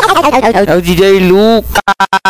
É o DJ Luca.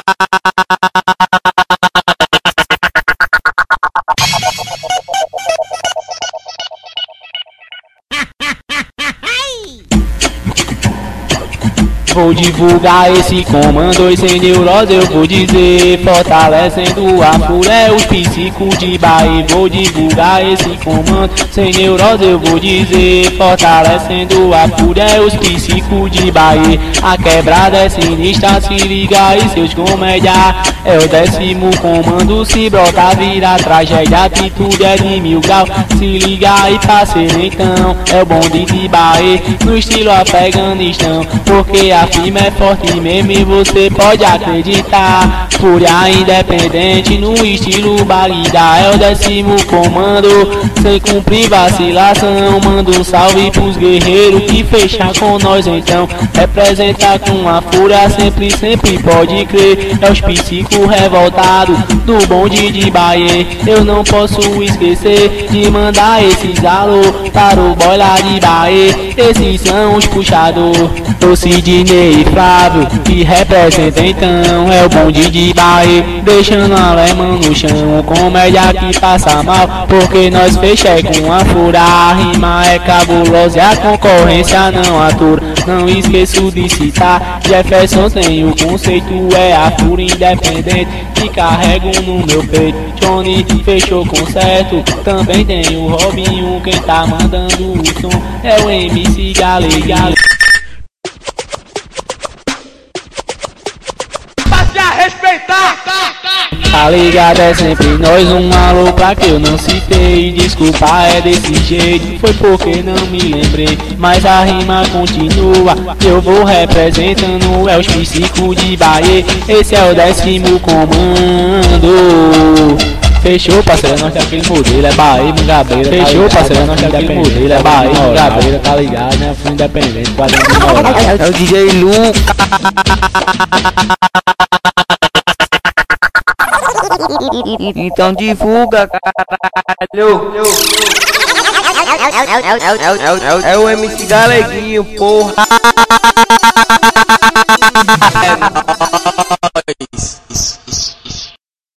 Vou divulgar esse comando e sem neurose eu vou dizer, fortalecendo a fúria os psicos de Bahia. Vou divulgar esse comando, sem neurose eu vou dizer, fortalecendo a fúria os psicos de Bahia. A quebrada é sinistra, se liga aí seus comédia. É o 10º comando, se brotar vira tragédia, atitude é de 1000 graus. Se liga aí parceiro então, é o bonde de Bahia, no estilo Afeganistão, porque a firma é forte mesmo e você pode acreditar. Fúria independente no estilo Barida, é o 10º comando, sem cumprir vacilação. Manda um salve pros guerreiros que fecham com nós então. Representar com a fúria sempre, sempre pode crer. É os psicos revoltados do bonde de Bahia. Eu não posso esquecer de mandar esses alô para o boy lá de Bahia. Esses são os puxadores, o Sidney e Flávio, que representa então, é o bonde de Bahia. Deixando a alemã no chão, comédia que passa mal, porque nós fechamos com a fúria. A rima é cabulosa e a concorrência não atura. Não esqueço de citar, Jefferson tem o conceito, é a fúria independente que carrego no meu peito. Johnny fechou concerto, também tem o Robinho, quem tá mandando o som é o MC Gale. Tá ligado, é sempre nós, um alô pra que eu não citei. Desculpa, é desse jeito, foi porque não me lembrei. Mas a rima continua, eu vou representando, é os psicos de Bahia. Esse é o 10º comando. Fechou, parceiro, nós tem aquele modelo, é Bahia, Mangabeira. Fechou, parceiro, nós tem aquele modelo, é Bahia, Mangabeira, tá ligado, né? Fui independente, quadrinho de moral. É o DJ Luca. Então divulga, caralho. É o MC Galeguinho, porra. É nóis.